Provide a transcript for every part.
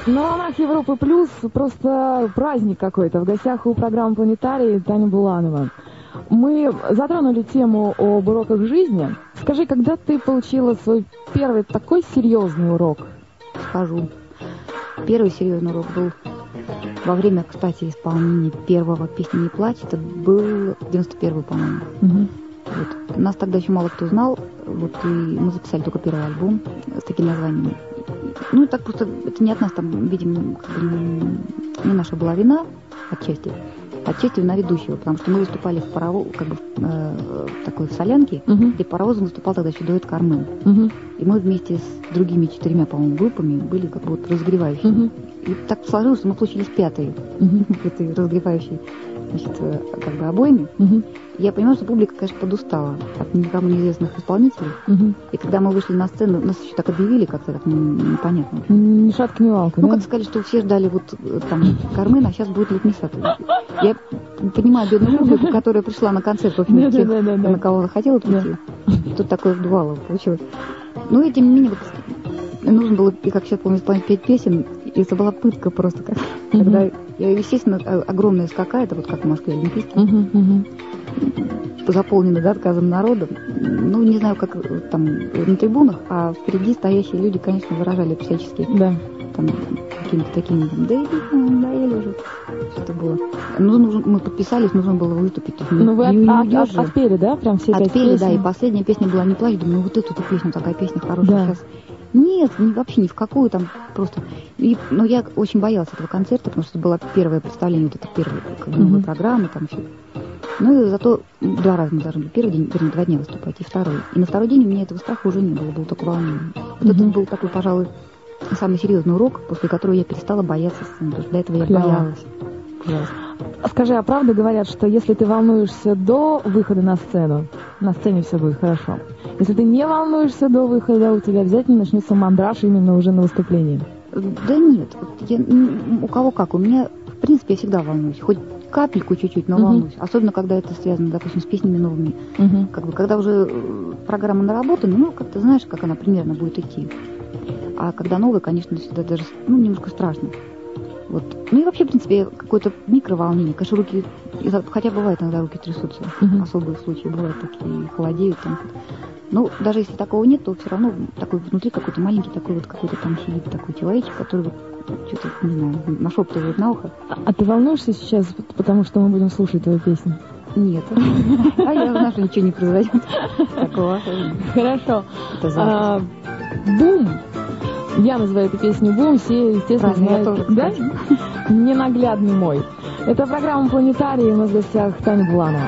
На волнах Европы Плюс просто праздник какой-то. В гостях у программы «Планетарий» Таня Буланова. Мы затронули тему об уроках жизни. Скажи, когда ты получила свой первый такой серьезный урок? Скажу. Первый серьезный урок был во время, кстати, исполнения первого «Песни не плачь». Это был 91-й, по-моему. Угу. Вот. Нас тогда еще мало кто знал. Вот, и мы записали только первый альбом с таким названием. Ну, и так просто, это не от нас, там, видимо, как бы не наша была вина отчасти вина ведущего, потому что мы выступали в паровоз, как бы такой в солянке, где паровозом выступал тогда еще дуэт «Кармен». И мы вместе с другими 4, по-моему, группами были как бы вот разогревающими. И так сложилось, что мы получились 5-й в этой разогревающей, значит, как бы обойме. Я понимаю, что публика, конечно, подустала от никому неизвестных исполнителей. И когда мы вышли на сцену, нас еще так объявили как-то так непонятно. Ни шатка, ни валка, ну, да? как сказали, что все ждали вот там «Кармен», а сейчас будет «Летний сад». Я понимаю бедную публику, которая пришла на концерт, в общем, тех, на кого захотела прийти. Тут такое вдувало получилось. Ну, и тем не менее, вот, нужно было, как сейчас помню, исполнить 5 песен, и это была пытка просто. Когда, естественно, огромная скака, это вот как в Москве Олимпийский, заполнены, да, отказом народа. Ну, не знаю, как там на трибунах, а впереди стоящие люди, конечно, выражали всячески там какими-то такими, да или уже что-то было. Мы подписались, нужно было выступить. Ну, вы отпели, да, прям все 5 отпели, песен? да, и последняя песня была «Не плачь», думаю, вот эту песню, такая песня хорошая сейчас. Нет, вообще ни в какую там просто. Но я очень боялась этого концерта, потому что это было первое представление, вот это первая как бы, новая программа, там все. Ну и зато 2 раза мы должны были первый день, вернее, 2 дня выступать, и второй. И на второй день у меня этого страха уже не было, было только волнение. Вот это был такой, пожалуй, самый серьезный урок, после которого я перестала бояться сцены, потому что до этого я боялась. Скажи, а правда говорят, что если ты волнуешься до выхода на сцене все будет хорошо? Если ты не волнуешься до выхода, у тебя обязательно начнется мандраж именно уже на выступлении? Да нет, у кого как. У меня, в принципе, я всегда волнуюсь. Хоть капельку чуть-чуть, но волнуюсь. Особенно, когда это связано, допустим, с песнями новыми. Как бы, когда уже программа наработана, ну, как ты знаешь, как она примерно будет идти. А когда новая, конечно, всегда даже, немножко страшно. Вот. Ну и вообще, в принципе, какое-то микроволнение. Конечно, руки, хотя бывает иногда руки трясутся. Особые случаи бывают такие, холодеют. Там. Ну, даже если такого нет, то все равно такой внутри какой-то маленький такой вот какой-то там сидит такой человечек, который вот что-то, не знаю, нашептывает на ухо. А ты волнуешься сейчас, потому что мы будем слушать твою песню? Нет. А я знаю, что ничего не произойдет такого. Хорошо. «Бум». Я называю эту песню «Бум», все, естественно, знают. Да? Ненаглядный мой. Это программа «Планетарий», у нас в гостях Таня Буланова.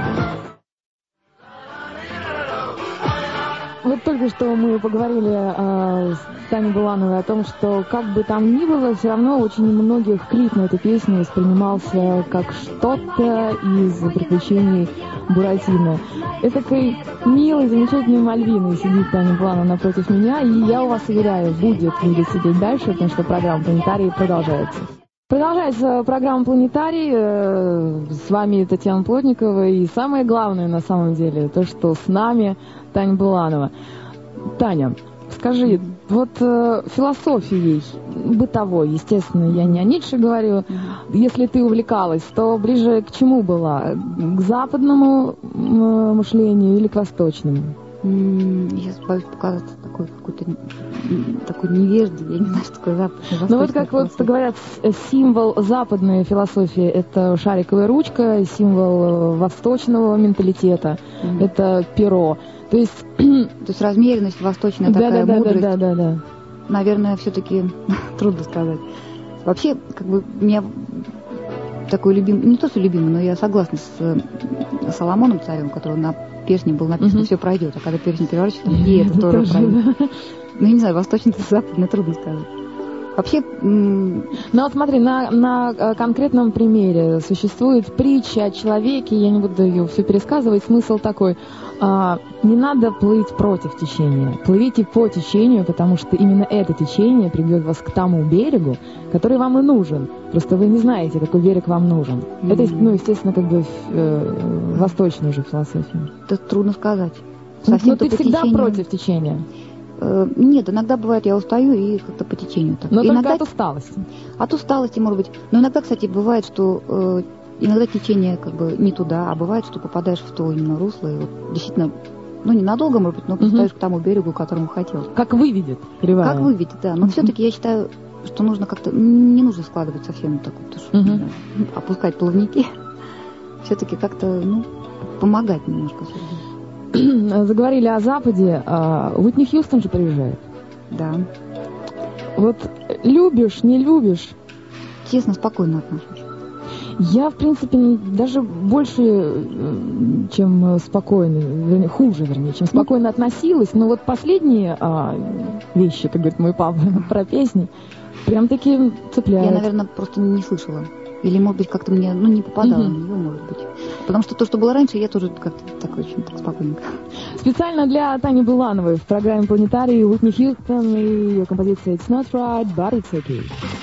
Вот только что мы поговорили с Таней Булановой о том, что как бы там ни было, все равно очень многих клип на эту песню воспринимался как что-то из «Приключений Буратино». Это такой милой, замечательной Мальвиной сидит Таня Буланова напротив меня, и я у вас уверяю, будет сидеть дальше, потому что программа «Планетарий» продолжается. Продолжается программа «Планетарий». С вами Татьяна Плотникова. И самое главное, на самом деле, то, что с нами Таня Буланова. Таня, скажи, вот философией бытовой, естественно, я не о Ницше говорю, если ты увлекалась, то ближе к чему была? К западному мышлению или к восточному? Я боюсь показаться такой невеждой, я не знаю, что такое западная. Ну вот как вот говорят, символ западной философии — это шариковая ручка, символ восточного менталитета — это перо. То есть размеренность восточная, такая мудрость. Да. Наверное, все-таки трудно сказать. Вообще, как бы, меня такой любимый, не то что любимый, но я согласна с Соломоном царем, который на перстне был написано «все пройдет», а когда перстень переворачивается, и это тоже пройдет. Ну, я не знаю, восточно-западно, трудно сказать. Вообще... Ну, вот смотри, на конкретном примере существует притча о человеке, я не буду ее все пересказывать, смысл такой: не надо плыть против течения, плывите по течению, потому что именно это течение приведет вас к тому берегу, который вам и нужен. Просто вы не знаете, какой берег вам нужен. Это, естественно, как бы восточная же философия. Это трудно сказать. Но ты всегда против течения? Нет, иногда бывает, я устаю и как-то по течению. Так. Но иногда только от усталости. От усталости, может быть. Но иногда, кстати, бывает, что иногда течение как бы не туда, а бывает, что попадаешь в то именно русло. И вот действительно, ненадолго, может быть, но пристаешь к тому берегу, к которому хотел. Как выведет кривая. Как выведет, да. Но все-таки я считаю, что нужно как-то, не нужно складывать совсем так вот, опускать плавники. Все-таки как-то, помогать немножко все-таки. Заговорили о Западе. Уитни Хьюстон же приезжает. Да. Вот любишь, не любишь? Честно, спокойно отношусь. Я, в принципе, даже больше, чем спокойно, хуже, чем спокойно относилась. Но вот последние вещи, как говорит мой папа, про песни, прям-таки цепляют. Я, наверное, просто не слышала. Или, может быть, как-то мне, не попадало на нее, может быть. Потому что то, что было раньше, я тоже как-то так очень так спокойненько. Специально для Тани Булановой в программе «Планетарий» Уитни Хьюстон и ее композиция «It's not right, but it's okay».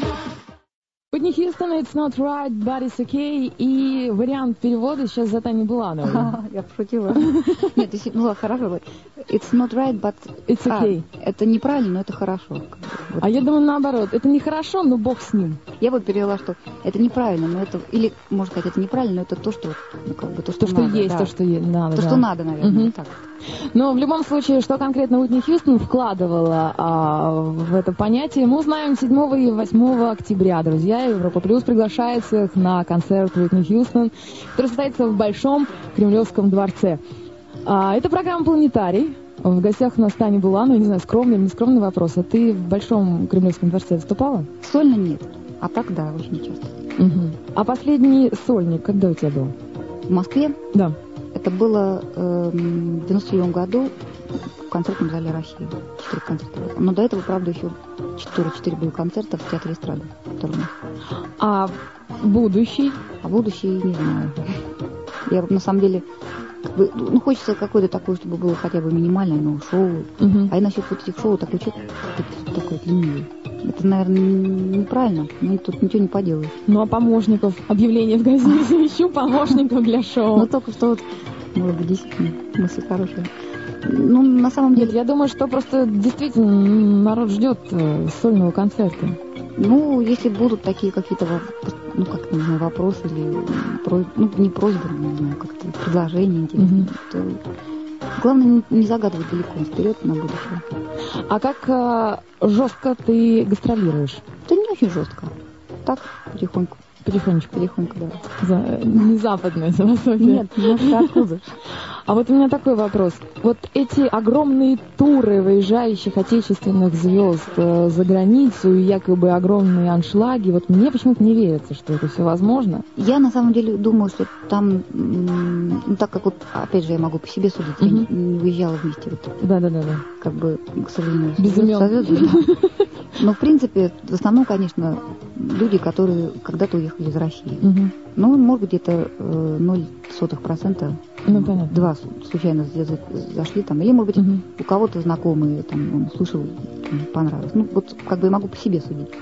Уитни Хьюстон, «It's not right, but it's okay», и вариант перевода сейчас за Таней Булановой. Я пошутила. Нет, хорошо. It's not right, but it's okay. Это неправильно, но это хорошо. А я думаю, наоборот. Это нехорошо, но бог с ним. Я вот перевела, что это неправильно, но это... Или, можно сказать, это неправильно, но это то, что... то, что надо, есть, да. То, что надо. То, что надо, наверное, так. Но в любом случае, что конкретно Уитни Хьюстон вкладывала в это понятие, мы узнаем 7 и 8 октября, друзья. Европа Плюс приглашает всех на концерт Уитни Хьюстон, который состоится в Большом Кремлевском дворце. Это программа «Планетарий». В гостях у нас Таня Буланова. Не знаю, скромный или нескромный вопрос. А ты в Большом Кремлевском дворце выступала? Сольно нет. А так, да, очень часто. А последний сольник когда у тебя был? В Москве? Да. Это было в 97 году в концертном зале России. 4 концерта. Но до этого, правда, еще 4 было концерта в Театре эстрады. А будущий? А будущий не знаю. Я на самом деле... хочется какое-то такое, чтобы было хотя бы минимальное, шоу. А и насчет вот этих шоу такой человек такой ленивый. Это, наверное, неправильно, но тут ничего не поделаешь. А помощников? Объявление в газете. Ищу помощников для шоу. Только что может быть, действительно, мысль хорошая. На самом деле... Нет, я думаю, что просто действительно народ ждет сольного концерта. Если будут такие какие-то вопросы или не просьбы, не знаю, как-то предложения интересные, то главное не загадывать далеко вперед на будущее. А как жестко ты гастролируешь? Да не очень жестко. Так, потихоньку. Потихонечку, да. Не западная философия. Нет, откуда? А вот у меня такой вопрос. Вот эти огромные туры выезжающих отечественных звезд за границу и якобы огромные аншлаги, вот мне почему-то не верится, что это все возможно. Я на самом деле думаю, что там, так как опять же, я могу по себе судить, я не выезжала вместе. Да. Как бы, к сожалению, без имен. Но, в принципе, в основном, конечно, люди, которые когда-то уехали из России. Может быть, где-то 0,00%. Понятно. 2 случайно зашли там. Или, может быть, у кого-то знакомые, он слышал, понравилось. Я могу по себе судить.